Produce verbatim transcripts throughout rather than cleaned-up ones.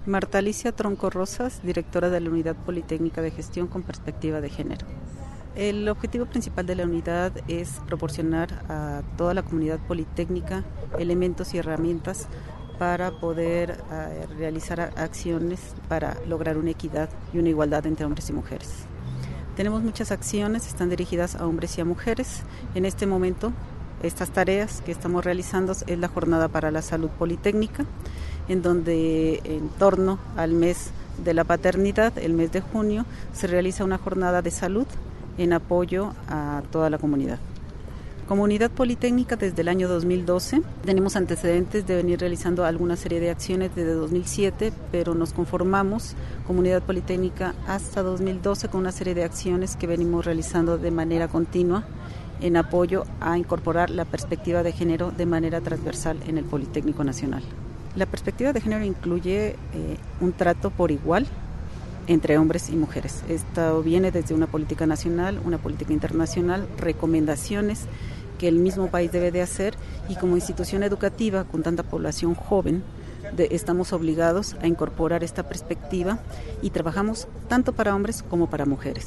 Marta Alicia Tronco Rosas, directora de la Unidad Politécnica de Gestión con Perspectiva de Género. El objetivo principal de la unidad es proporcionar a toda la comunidad politécnica elementos y herramientas para poder uh, realizar acciones para lograr una equidad y una igualdad entre hombres y mujeres. Tenemos muchas acciones, están dirigidas a hombres y a mujeres. En este momento, estas tareas que estamos realizando es la Jornada para la Salud Politécnica, en donde en torno al mes de la paternidad, el mes de junio, se realiza una jornada de salud en apoyo a toda la comunidad. Como unidad politécnica desde el año dos mil doce, tenemos antecedentes de venir realizando alguna serie de acciones desde dos mil siete, pero nos conformamos como unidad politécnica hasta dos mil doce con una serie de acciones que venimos realizando de manera continua en apoyo a incorporar la perspectiva de género de manera transversal en el Politécnico Nacional. La perspectiva de género incluye eh, un trato por igual entre hombres y mujeres. Esto viene desde una política nacional, una política internacional, recomendaciones que el mismo país debe de hacer, y como institución educativa con tanta población joven de, estamos obligados a incorporar esta perspectiva y trabajamos tanto para hombres como para mujeres.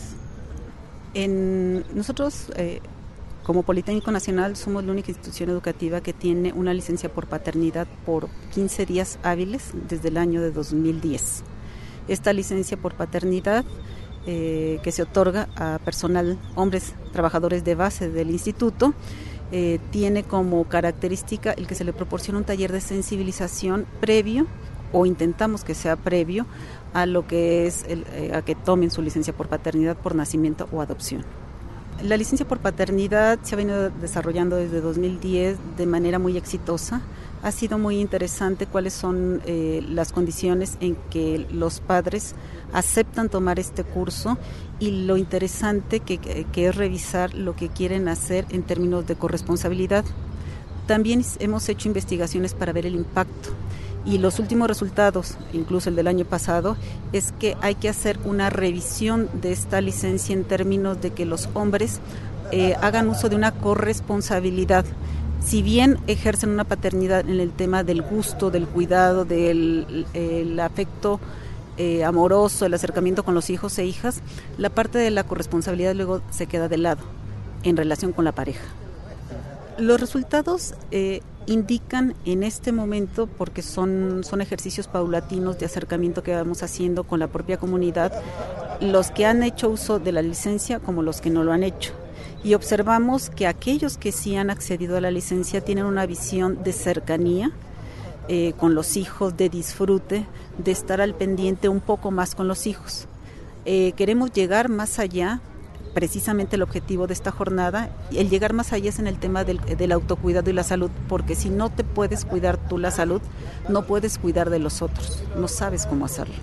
En, nosotros eh, como Politécnico Nacional somos la única institución educativa que tiene una licencia por paternidad por quince días hábiles desde el año de dos mil diez. Esta licencia por paternidad eh, que se otorga a personal, hombres trabajadores de base del instituto, eh, tiene como característica el que se le proporciona un taller de sensibilización previo, o intentamos que sea previo, a lo que es el, eh, a que tomen su licencia por paternidad por nacimiento o adopción. La licencia por paternidad se ha venido desarrollando desde dos mil diez de manera muy exitosa. Ha sido muy interesante cuáles son eh, las condiciones en que los padres aceptan tomar este curso, y lo interesante que, que, que es revisar lo que quieren hacer en términos de corresponsabilidad. También hemos hecho investigaciones para ver el impacto. Y los últimos resultados, incluso el del año pasado, es que hay que hacer una revisión de esta licencia en términos de que los hombres eh, hagan uso de una corresponsabilidad. Si bien ejercen una paternidad en el tema del gusto, del cuidado, del el afecto eh, amoroso, el acercamiento con los hijos e hijas, la parte de la corresponsabilidad luego se queda de lado en relación con la pareja. Los resultados eh, indican en este momento, porque son, son ejercicios paulatinos de acercamiento que vamos haciendo con la propia comunidad, los que han hecho uso de la licencia como los que no lo han hecho. Y observamos que aquellos que sí han accedido a la licencia tienen una visión de cercanía eh, con los hijos, de disfrute, de estar al pendiente un poco más con los hijos. Eh, queremos llegar más allá. Precisamente el objetivo de esta jornada, el llegar más allá es en el tema del, del autocuidado y la salud, porque si no te puedes cuidar tú la salud, no puedes cuidar de los otros, no sabes cómo hacerlo.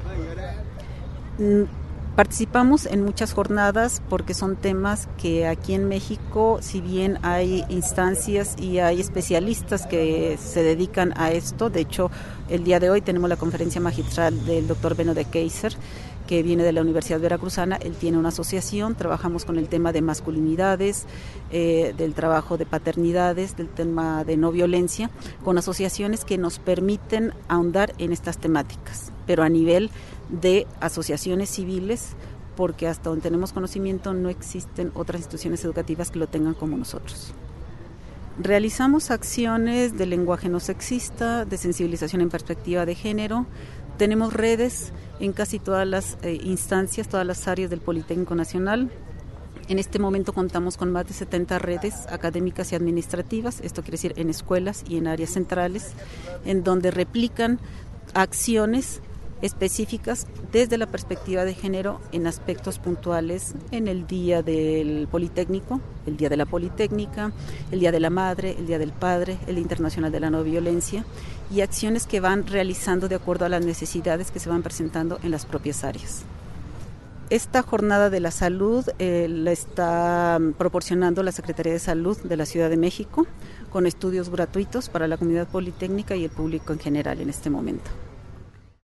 Participamos en muchas jornadas porque son temas que aquí en México, si bien hay instancias y hay especialistas que se dedican a esto, de hecho el día de hoy tenemos la conferencia magistral del doctor Beno de Keyser, que viene de la Universidad Veracruzana. Él tiene una asociación, trabajamos con el tema de masculinidades, eh, del trabajo de paternidades, del tema de no violencia, con asociaciones que nos permiten ahondar en estas temáticas, pero a nivel de asociaciones civiles, porque hasta donde tenemos conocimiento no existen otras instituciones educativas que lo tengan como nosotros. Realizamos acciones de lenguaje no sexista, de sensibilización en perspectiva de género. Tenemos redes en casi todas las eh, instancias, todas las áreas del Politécnico Nacional. En este momento contamos con más de setenta redes académicas y administrativas, esto quiere decir en escuelas y en áreas centrales, en donde replican acciones específicas desde la perspectiva de género en aspectos puntuales, en el Día del Politécnico, el Día de la Politécnica, el Día de la Madre, el Día del Padre, el Día Internacional de la No Violencia, y acciones que van realizando de acuerdo a las necesidades que se van presentando en las propias áreas. Esta jornada de la salud eh, la está proporcionando la Secretaría de Salud de la Ciudad de México, con estudios gratuitos para la comunidad politécnica y el público en general en este momento.